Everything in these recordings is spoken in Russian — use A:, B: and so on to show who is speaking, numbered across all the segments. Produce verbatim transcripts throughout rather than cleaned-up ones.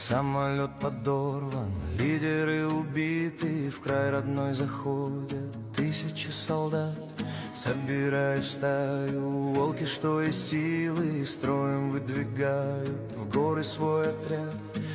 A: Самолет подорван, лидеры убиты, в край родной заходят тысячи солдат. Собирают в стаю волки, что из силы, строем выдвигают в горы свой отряд.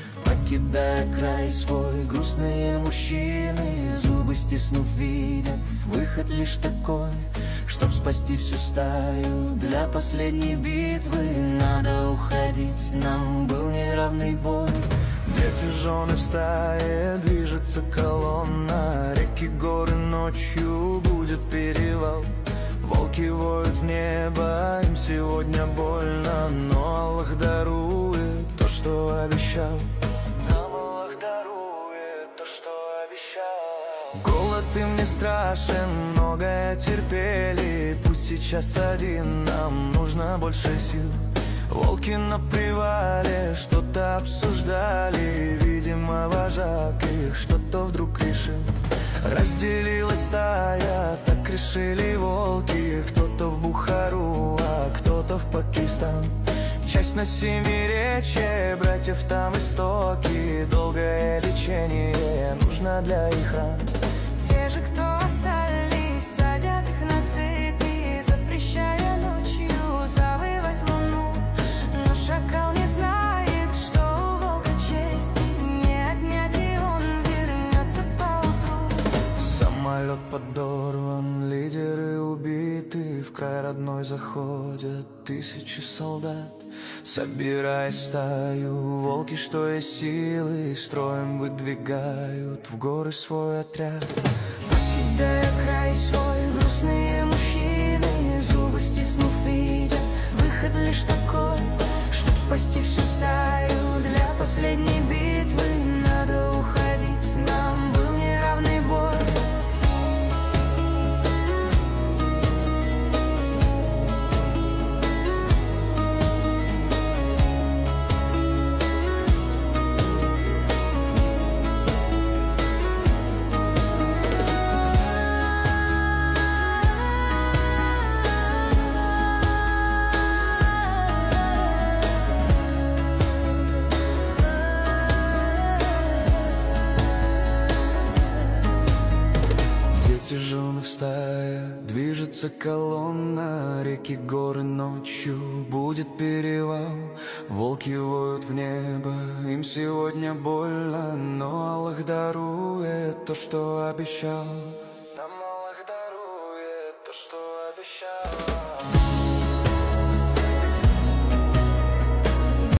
A: Покидая край свой, грустные мужчины, зубы стиснув, видят выход лишь такой, чтоб спасти всю стаю. Для последней битвы надо уходить, нам был неравный бой. Дети, жены в стае, движется колонна, реки, горы, ночью будет перевал. Волки воют в небо, им сегодня больно, но Аллах дарует то, что обещал. Нам Аллах дарует то, что обещал. Голод им не страшен, многое терпели, путь сейчас один, нам нужно больше сил. Волки на привале что-то обсуждали, видимо, вожак их что-то вдруг решил. Разделилась стая, так решили волки, кто-то в Бухару, а кто-то в Пакистан. Часть на Семиречье, братьев там истоки, долгое лечение нужно для их ран.
B: Те же, кто остались, садят их на цепи, запрещая ночью завоевать луну. Но шакал не знает, что у волка чести не отнять, и он вернется поутру.
A: Самолет подорван, лидеры убиты, в край родной заходят тысячи солдат. Собирая стаю, волки, что есть силы, строем выдвигают в горы свой отряд.
B: Покидая край свой, грустные мужчины, зубы стиснув, видят выход лишь такой, чтоб спасти всю стаю. Для последней битвы надо уходить, нам был неравный бой.
A: Жены в стае, движется колонна, реки, горы, ночью будет перевал. Волки воют в небо, им сегодня больно, но Аллах дарует то, что обещал. Нам Аллах дарует то, что обещал.